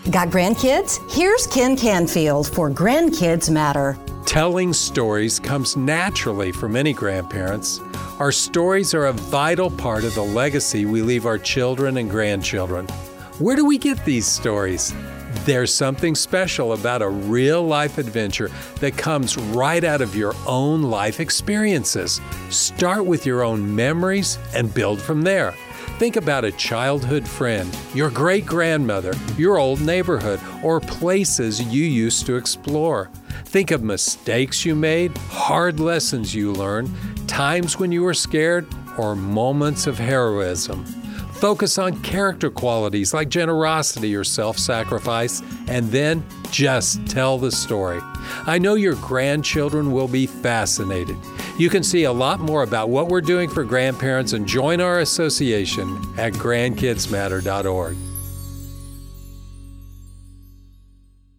Got grandkids? Here's Ken Canfield for Grandkids Matter. Telling stories comes naturally for many grandparents. Our stories are a vital part of the legacy we leave our children and grandchildren. Where do we get these stories? There's something special about a real-life adventure that comes right out of your own life experiences. Start with your own memories and build from there. Think about a childhood friend, your great-grandmother, your old neighborhood, or places you used to explore. Think of mistakes you made, hard lessons you learned, times when you were scared, or moments of heroism. Focus on character qualities like generosity or self-sacrifice, and then just tell the story. I know your grandchildren will be fascinated. You can see a lot more about what we're doing for grandparents and join our association at grandkidsmatter.org.